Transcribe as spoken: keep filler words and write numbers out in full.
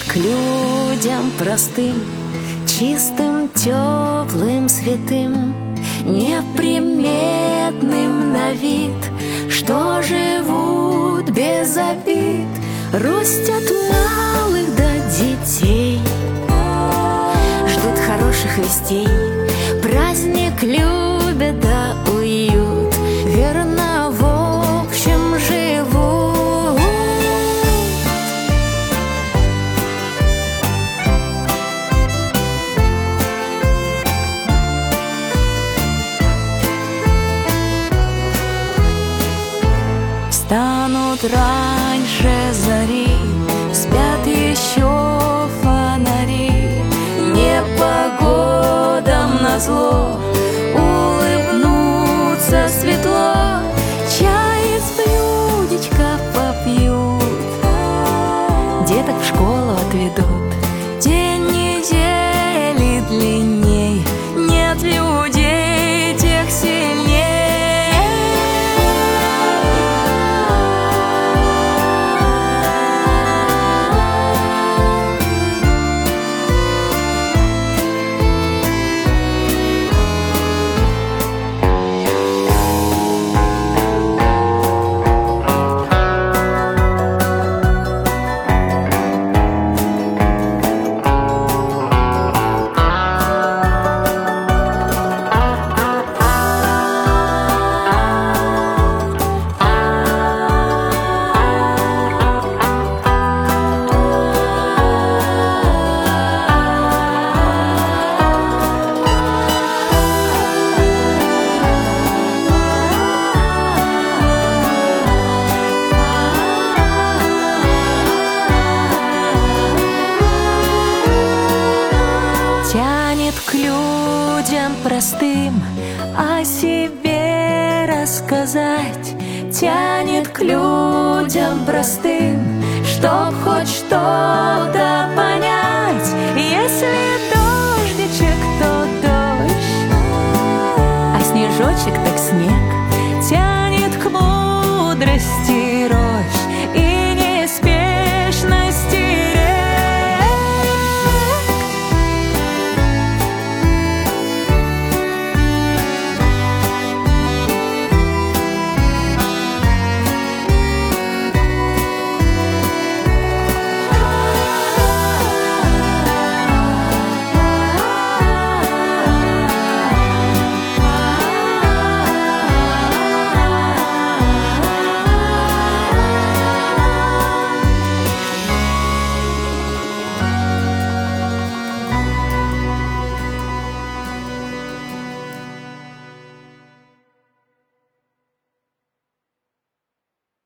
к людям простым, чистым, теплым, святым, неприметным на вид, что живут без обид, растят малых до детей, ждут хороших вестей, праздник любят да уют, верно в общем живут. Встанут раньше зари, спят еще фонари, непогодам назло улыбнутся светло, чай из блюдечка попьют, деток в школу отведут. День недели длинней, нет людей тех сильней. Тянет к людям простым о себе рассказать, тянет к людям простым, чтоб хоть что-то понять.